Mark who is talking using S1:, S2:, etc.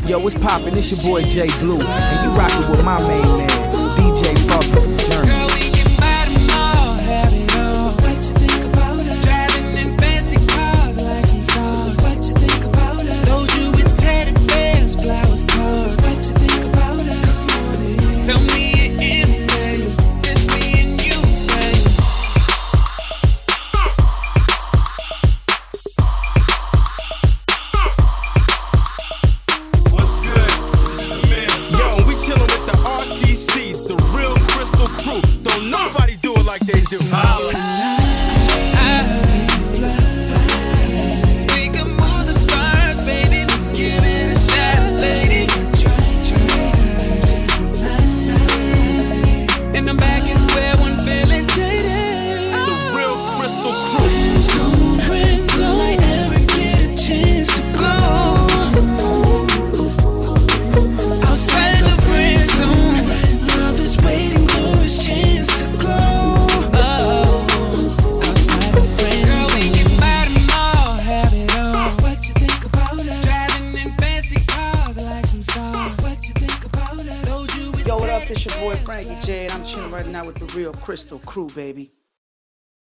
S1: Yo, what's poppin'? It's your boy Jay Blue, and you rockin' with my main man, DJ Funky from Journey.
S2: Girl, we can buy them all, have it all. What you think about us? Driving in fancy cars like some stars. What you think about us? Load you with teddy bears, flowers, cards. What you think about us? Tell me it in, baby. It's me and you, baby.
S3: What's good? Yo, we chillin' with the RTCs, the real Crystal Crew. Don't nobody do it like they do.
S2: We can move the stars, baby. Let's give it a shot, lady. In the back is where one feeling jaded.
S3: The real Crystal Crew.
S2: Friend zone, I ever get a chance to go outside the friend zone. Love is waiting for his chance to glow. Outside the friend zone. Girl, we can buy them all, have it all. What you think about us? Driving in fancy cars like some stars. What you think about us? Load you with
S4: Yo, what up? It's your boy Frankie J, and I'm chilling right now with the real Crystal Crew, baby.